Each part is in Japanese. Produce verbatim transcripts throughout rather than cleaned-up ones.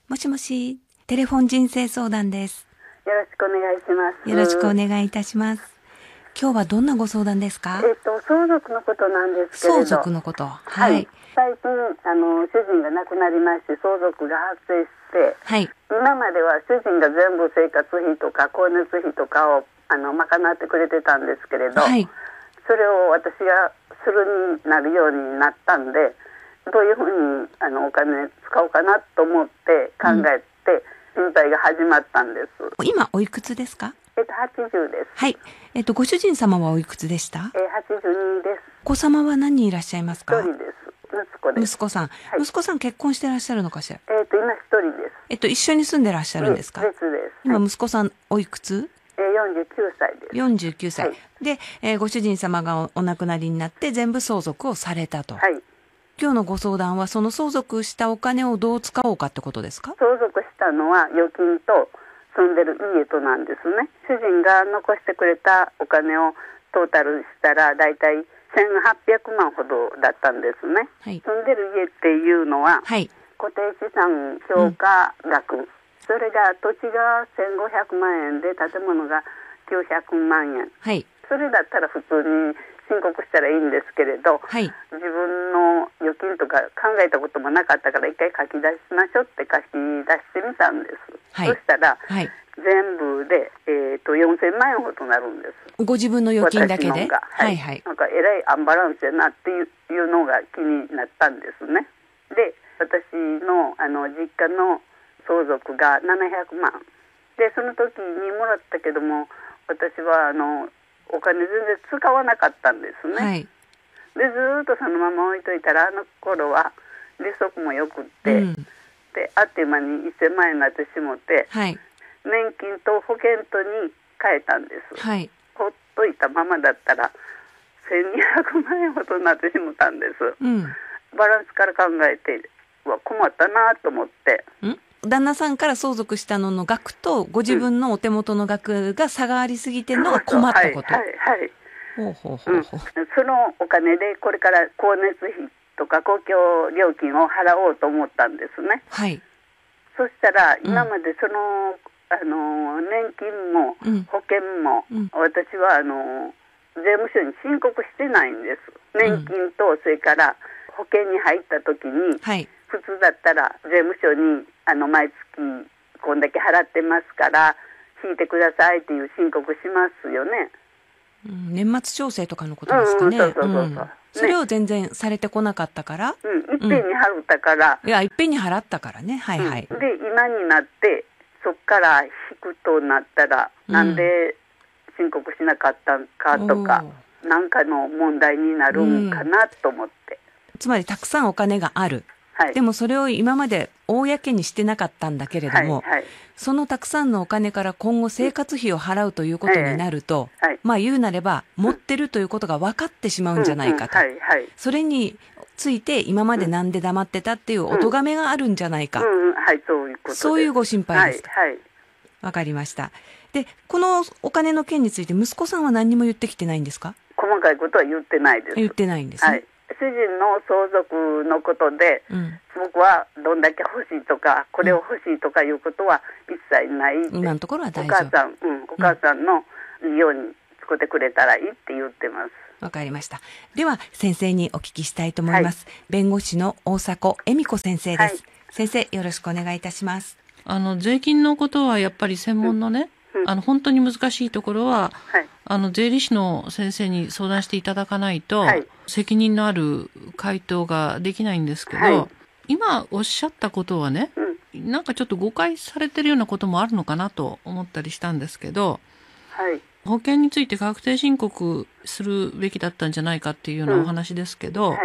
もしもし、テレフォン人生相談です。 よろしくお願いします。 よろしくお願いいたします。今日はどんなご相談ですか？ えっと、相続のことなんですけれど。 相続のこと。はい。 はい、最近、あの、主人が亡くなりまして、相続が発生して、はい、今までは主人が全部生活費とか光熱費とかを、あの、賄ってくれてたんですけれど、はい、それを私がするになるようになったんで、どういうふうにあのお金使おうかなと思って考えて、心配が始まったんです。 今おいくつですか？ えっと、はちじゅうです。 はい。えっと、ご主人様はおいくつでした？ えー、はちじゅうにです。 お子様は何人いらっしゃいますか？ ひとりです。息子です。 息子さん。はい、息子さん結婚してらっしゃるのかしら？ えっと、今ひとりです。 えっと、一緒に住んでらっしゃるんですか？ 別です。 今、息子さんおいくつ？ えー、よんじゅうきゅうさいです。 よんじゅうきゅうさい。 はい、 で、えー、ご主人様が お, お亡くなりになって全部相続をされたと。 はい。 今日のご相談はその相続したお金をどう使おうかってことですか？ 相続したのは預金と住んでる家となんですね。主人が残してくれたお金をトータルしたらだいたいせんはっぴゃくまんほどだったんですね。はい、住んでる家っていうのは、はい、固定資産評価額、うん、それが土地がせんごひゃくまんえんで建物がきゅうひゃくまんえん、はい、それだったら普通に申告したらいいんですけれど、はい、自分の預金とか考えたこともなかったから一回書き出しましょうって書き出してみたんです。はい、そしたら、はい、全部で、えー、とよんせんまんえんほどなるんです。 ご自分の預金だけで？ 私のが、はいはいはい、なんかえらいアンバランスやなっていうのが気になったんですね。で、私の、あの実家の相続がななひゃくまんで、その時にもらったけども、私はあのお金全然使わなかったんですね。はい、でずーっとそのまま置いといたら、あの頃は利息もよくって、うん、であっという間にせんまんえんになってしもって、はい、年金と保険とに変えたんです。はい、ほっといたままだったらせんにひゃくまんえんほどになってしもたんです。うん、バランスから考えては困ったなと思って。 ん旦那さんから相続したのの額とご自分のお手元の額が差がありすぎてるのが困ったこと。 はいはいはい。ほうほうほうほう、うん、そのお金でこれから光熱費とか公共料金を払おうと思ったんですね。はい。そしたら今までその、うん、あの年金も保険も、うん、私はあの税務署に申告してないんです。年金とそれから保険に入った時に、はい、普通だったら税務署にあの毎月こんだけ払ってますから引いてくださいっていう申告しますよね。 うん、年末調整とかのことですかね。それを全然されてこなかったから、 うん、いっぺんに払ったから、 うん、いやいっぺんに払ったからね。はいはい、 うん、で今になってそっから引くとなったら、うん、なんで申告しなかったんかとか何かの問題になるんかなと思って、 うん、つまりたくさんお金がある、はい、でもそれを今まで公にしてなかったんだけれども、はいはい、そのたくさんのお金から今後生活費を払うということになると、はい、まあ言うなれば持ってるということが分かってしまうんじゃないかと、それについて今までなんで黙ってたっていうお咎めがあるんじゃないか、 うんうんはい、そういうことです。 そういうご心配ですか？はい、はい、分かりました。でこのお金の件について息子さんは何にも言ってきてないんですか？ 細かいことは言ってないです。 言ってないんですね。はい、 主人の相続のことで、うん、僕はどんだけ欲しいとかこれを欲しいとかいうことは一切ない、うん、 今のところは大丈夫。 お母さん、うん、お母さんのいいように作ってくれたらいいって言ってます。 わかりました。では先生にお聞きしたいと思います。はい、弁護士の大迫恵美子先生です。はい、先生よろしくお願いいたします。 あの税金のことはやっぱり専門のね、うんうん、あの本当に難しいところは、はい、あの税理士の先生に相談していただかないと、はい、責任のある回答ができないんですけど、はい、今おっしゃったことはね、うん、なんかちょっと誤解されてるようなこともあるのかなと思ったりしたんですけど、はい、保険について確定申告するべきだったんじゃないかっていうようなお話ですけど、うんはい、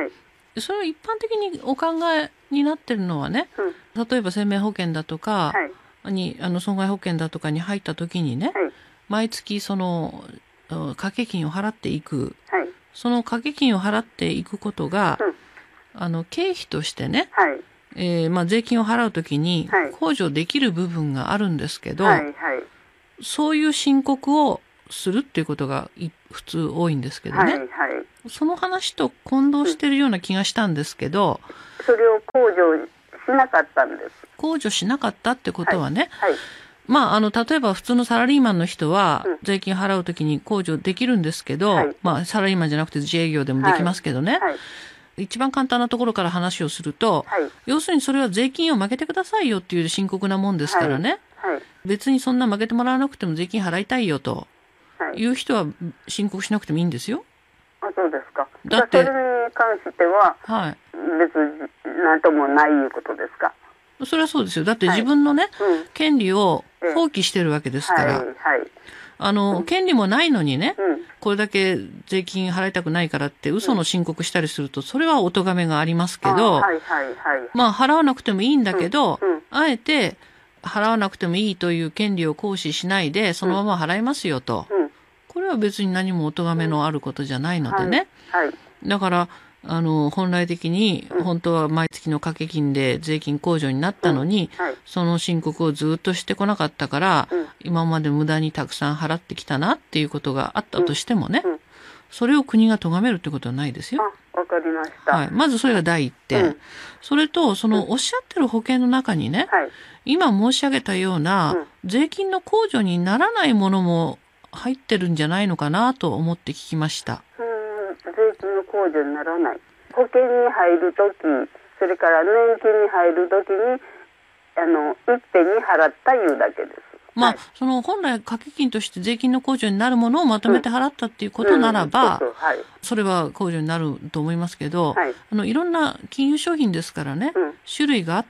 それは一般的にお考えになってるのはね、うん、例えば生命保険だとか、はい、にあの損害保険だとかに入った時にね、はい、毎月その掛け金を払っていく、はい、その掛け金を払っていくことが、うん、あの経費としてね、はいえーまあ、税金を払うときに控除できる部分があるんですけど、はいはい、そういう申告をするっていうことが普通多いんですけどね、はいはい、その話と混同してるような気がしたんですけど、 うん、それを控除しなかったんです。 控除しなかったってことはね、 はいはい、 まあ、あの、例えば普通のサラリーマンの人は、税金払うときに控除できるんですけど、はい、まあ、サラリーマンじゃなくて自営業でもできますけどね、はいはい、一番簡単なところから話をすると、はい、要するにそれは税金を負けてくださいよっていう深刻なもんですからね、はいはい、別にそんな負けてもらわなくても税金払いたいよという人は申告しなくてもいいんですよ。 あ、そうですか。だってそれに関しては、はい、別に何ともないいうことですか。 それはそうですよ。だって自分のね、はい、うん、権利を放棄してるわけですから。はいはい、あの、うん、権利もないのにね、うん、これだけ税金払いたくないからって嘘の申告したりすると、それはお咎めがありますけど、はいはいはい、まあ払わなくてもいいんだけど、うんうん、あえて払わなくてもいいという権利を行使しないで、そのまま払いますよと。うん、これは別に何もお咎めのあることじゃないのでね。うん、はいはい、だから、あの、本来的に、本当は毎月の掛け金で税金控除になったのに、うんはい、その申告をずっとしてこなかったから、うん、今まで無駄にたくさん払ってきたなっていうことがあったとしてもね、うんうん、それを国が咎めるってことはないですよ。 あ、わかりました。 はい。まずそれが第一点。うん、それと、そのおっしゃってる保険の中にね、はい、今申し上げたような、税金の控除にならないものも入ってるんじゃないのかなと思って聞きました。 税金の控除にならない。保険に入るとき、それから年金に入るときに、あの、一遍に払ったいうだけです。 まあ、はい、その本来掛け金として税金の控除になるものをまとめて払ったっていうことならば、それは控除になると思いますけど、はい、あの、いろんな金融商品ですからね、うん、種類があって、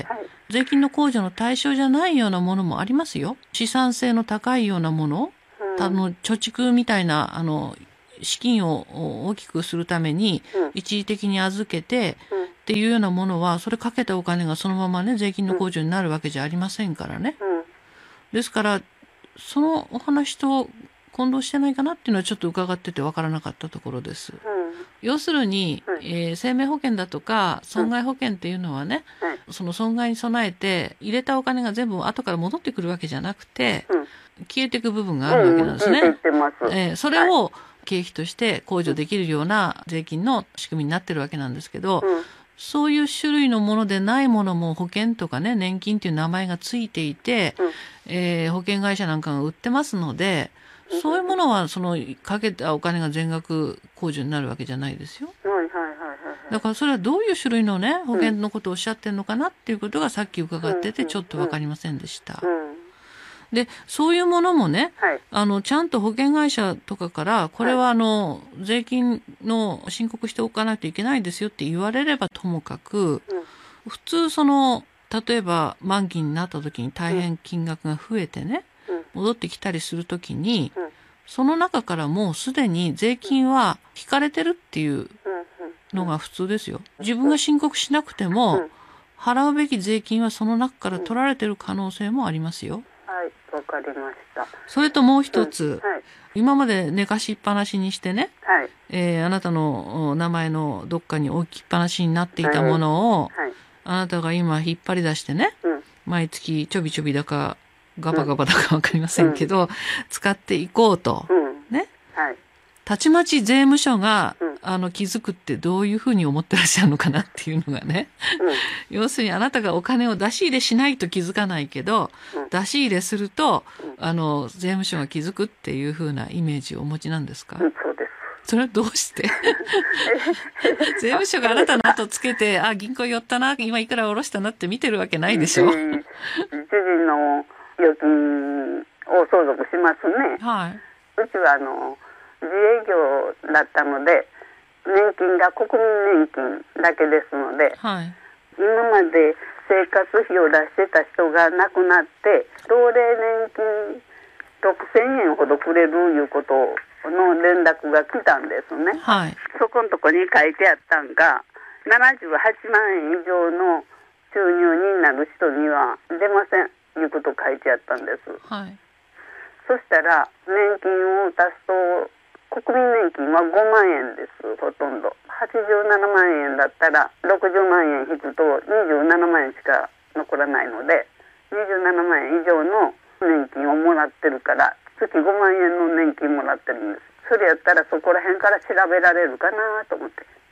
はい、税金の控除の対象じゃないようなものもありますよ。資産性の高いようなもの、うん、あの、貯蓄みたいな、あの、資金を大きくするために一時的に預けてっていうようなものは、それかけたお金がそのままね、税金の控除になるわけじゃありませんからね。ですから、そのお話と混同してないかなっていうのはちょっと伺ってて分からなかったところです。要するに、えー、生命保険だとか損害保険っていうのはね、その損害に備えて入れたお金が全部後から戻ってくるわけじゃなくて、消えていく部分があるわけなんですね。えー、それを経費として控除できるような税金の仕組みになってるわけなんですけど、うん、そういう種類のものでないものも保険とかね、年金っていう名前がついていて、うん、えー、保険会社なんかが売ってますので、うん、そういうものはそのかけたお金が全額控除になるわけじゃないですよ。はいはいはいはい、だからそれはどういう種類のね、保険のことをおっしゃってるのかなっていうことがさっき伺っててちょっとわかりませんでした。うんうんうん、で、そういうものもね、はい、あの、ちゃんと保険会社とかから、これはあの、税金の申告しておかないといけないですよって言われればともかく、うん、普通その、例えば満期になった時に大変金額が増えてね、うん、戻ってきたりする時に、うん、その中からもうすでに税金は引かれてるっていうのが普通ですよ。自分が申告しなくても、払うべき税金はその中から取られてる可能性もありますよ。 はい、わかりました。 それともう一つ、うん、はい、今まで寝かしっぱなしにしてね、はい、えー、あなたの名前のどっかに置きっぱなしになっていたものを、はいはい、あなたが今引っ張り出してね、うん、毎月ちょびちょびだかガバガバだかわかりませんけど、うん、使っていこうと、うん、ね、はい、たちまち税務署が、うん、あの気づくってどういうふうに思ってらっしゃるのかなっていうのがね、うん、要するにあなたがお金を出し入れしないと気づかないけど、うん、出し入れすると、うん、あの税務署が気づくっていうふうなイメージをお持ちなんですか？ うん、そうです。 それはどうして税務署があなたの後つけて、あ、銀行寄ったな、今いくら下ろしたなって見てるわけないでしょ。主人の預金を相続しますね。はい。うちはあの自営業だったので、年金が国民年金だけですので、はい、今まで生活費を出してた人が亡くなって、老齢年金ろくせんえんほどくれるいうことの連絡が来たんですね。はい、そこのとこに書いてあったんが、ななじゅうはちまんえん以上の収入になる人には出ませんいうこと書いてあったんです。はい、そしたら年金を足すと国民年金はごまんえんです。ほとんどはちじゅうななまんえんだったらろくじゅうまんえん引くとにじゅうななまんえんしか残らないので、にじゅうななまんえん以上の年金をもらってるから月ごまんえんの年金もらってるんです。それやったらそこら辺から調べられるかなと思って。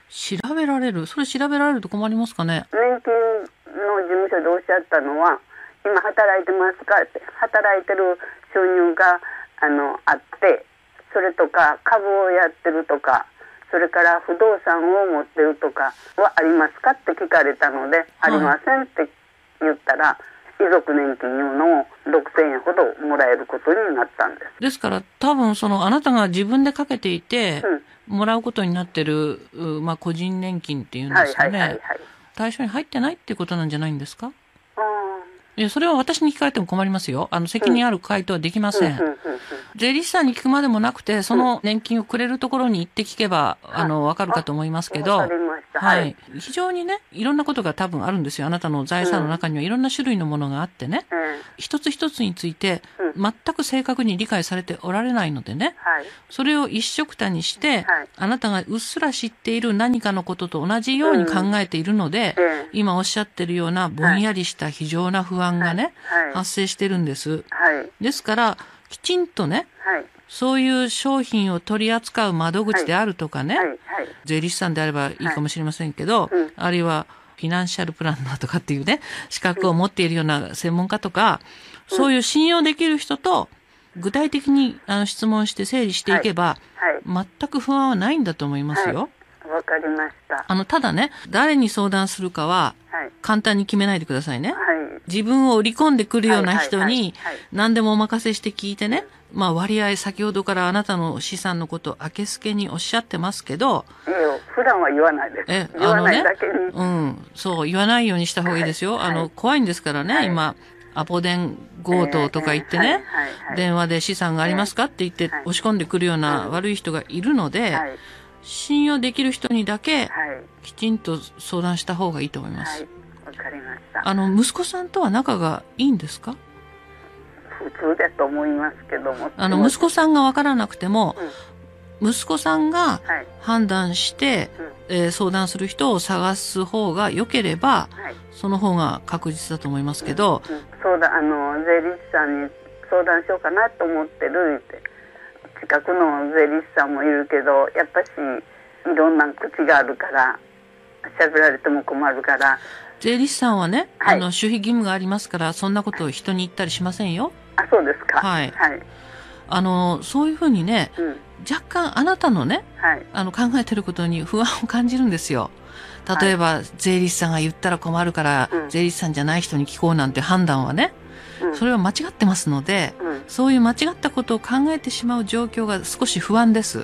調べられる、それ調べられると困りますかね。 年金の事務所でおっしゃったのは、今働いてますかって、働いてる収入があのあって、それとか株をやってるとか、それから不動産を持ってるとかはありますかって聞かれたので、はい、ありませんって言ったら、遺族年金いうのをろくせんえんほどもらえることになったんです。 ですから多分そのあなたが自分でかけていて、うん、もらうことになってる、まあ、個人年金っていうんですかね、はいはいはいはい、対象に入ってないっていうことなんじゃないんですか。いや、それは私に聞かれても困りますよ。あの、責任ある回答はできません。うん、税理士さんに聞くまでもなくて、その年金をくれるところに行って聞けば、うん、あの、わかるかと思いますけど、 わかりました。 はい。非常にね、いろんなことが多分あるんですよ。あなたの財産の中にはいろんな種類のものがあってね、うん、一つ一つについて、全く正確に理解されておられないのでね、はい、それを一緒くたにして、はい、あなたがうっすら知っている何かのことと同じように考えているので、うん、今おっしゃってるようなぼんやりした非常な不安がね、はいはい、発生してるんです、はい、ですからきちんとね、はい、そういう商品を取り扱う窓口であるとかね、はいはいはい、税理士さんであればいいかもしれませんけど、はい、あるいはフィナンシャルプランナーとかっていうね資格を持っているような専門家とか、うん、そういう信用できる人と具体的にあの質問して整理していけば、はいはい、全く不安はないんだと思いますよ。 わ、はい、かりました。 あのただね、誰に相談するかは簡単に決めないでくださいね、はい、自分を売り込んでくるような人に何でもお任せして聞いてね、まあ割合先ほどからあなたの資産のことをあけすけにおっしゃってますけど、 いや普段は言わないです。え言わないだけに、 ね、うん、そう言わないようにした方がいいですよ、はい、あの怖いんですからね、はい、今アポ電強盗とか言ってね、えーはいはいはい、電話で資産がありますかって言って押し込んでくるような悪い人がいるので、はい、信用できる人にだけきちんと相談した方がいいと思います。 はい、わかりました。 あの息子さんとは仲がいいんですか？ 普通だと思いますけども、 あの息子さんが分からなくても、うん、息子さんが判断して、はい、えー、相談する人を探す方が良ければ、はい、その方が確実だと思いますけど、 うんうん、そうだ、あの税理士さんに相談しようかなと思ってるって近くの税理士さんもいるけど、やっぱしいろんな口があるから喋られても困るから。 税理士さんはね、はい、あの守秘義務がありますからそんなことを人に言ったりしませんよ。 あ、そうですか。 はい、はい、あのそういうふうにね、うん、若干あなたのね、はい、あの考えてることに不安を感じるんですよ。例えば、はい、税理士さんが言ったら困るから、うん、税理士さんじゃない人に聞こうなんて判断はね、うん、それは間違ってますので、うん、そういう間違ったことを考えてしまう状況が少し不安です、はい、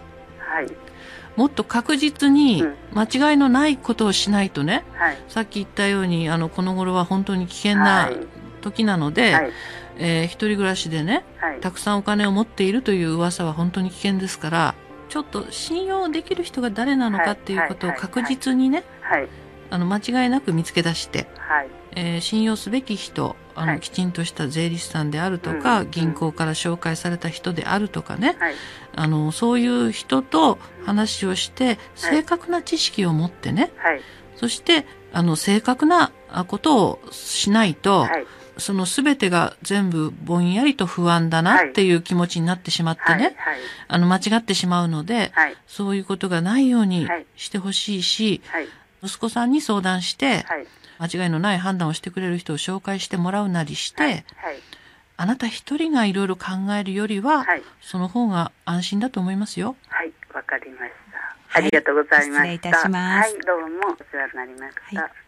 もっと確実に間違いのないことをしないとね、はい、さっき言ったようにあのこの頃は本当に危険な時なので、はい、えー、一人暮らしでね、はい、たくさんお金を持っているという噂は本当に危険ですから、ちょっと信用できる人が誰なのかっていうことを確実にね、はいはいはい、あの間違いなく見つけ出して、はい、えー、信用すべき人、あの、はい、きちんとした税理士さんであるとか、うん、銀行から紹介された人であるとかね、はい、あのそういう人と話をして正確な知識を持ってね、はい、そしてあの正確なことをしないと、はい、その全てが全部ぼんやりと不安だなっていう気持ちになってしまってね、はいはい、あの間違ってしまうので、はい、そういうことがないようにしてほしいし、はい、息子さんに相談して、はい、間違いのない判断をしてくれる人を紹介してもらうなりして、はいはい、あなた一人がいろいろ考えるよりは、はい、その方が安心だと思いますよ。 はい、わかりました。ありがとうございました。 はい、失礼いたします。 はい、どうもお世話になりました。はい。